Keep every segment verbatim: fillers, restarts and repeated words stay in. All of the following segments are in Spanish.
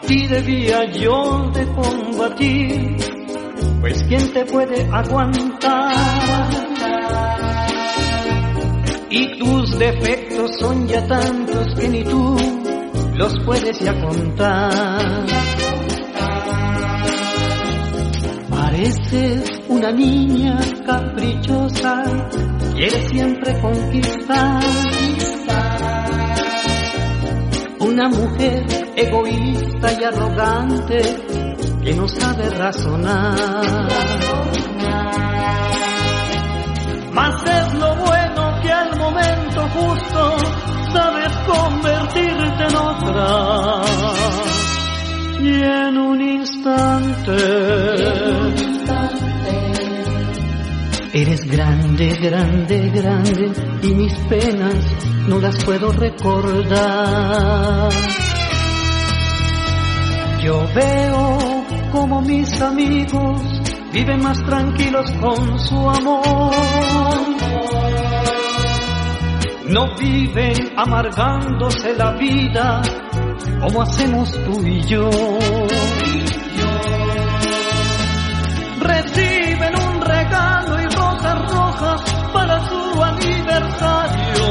ti debía yo de combatir, pues ¿quién te puede aguantar? Y tus defectos son ya tantos que ni tú los puedes ya contar. Pareces una niña caprichosa, quieres siempre conquistar. Una mujer egoísta y arrogante que no sabe razonar. Mas es lo bueno que al momento justo sabes convertirte en otra. Y en un instante eres grande, grande, grande, y mis penas no las puedo recordar. Yo veo como mis amigos viven más tranquilos con su amor. No viven amargándose la vida como hacemos tú y yo. Reciben un regalo y rosas rojas para su aniversario.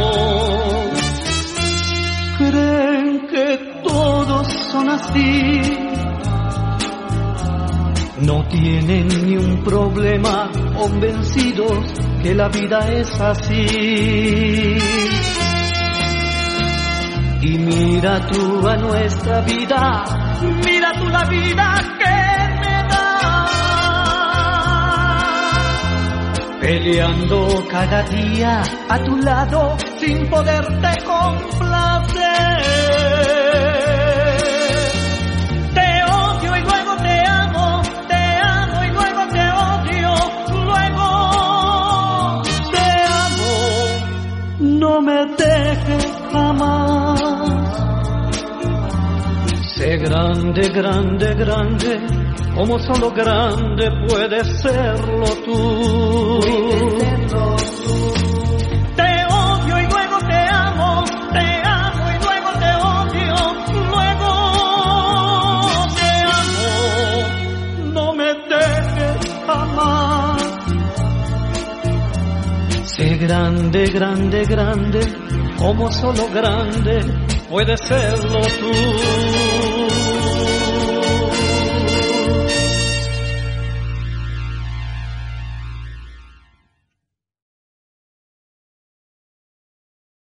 Creen que todos son así. No tienen ni un problema, convencidos que la vida es así. Y mira tú a nuestra vida, mira tú la vida que me da, peleando cada día a tu lado sin poderte complacer. Te odio y luego te amo, te amo y luego te odio, luego te amo. No me dejes jamás. Sé grande, grande, grande, como solo grande puedes serlo tú. Te odio y luego te amo, te amo y luego te odio, luego te amo. No me dejes jamás. Sé grande, grande, grande, como solo grande puedes serlo tú.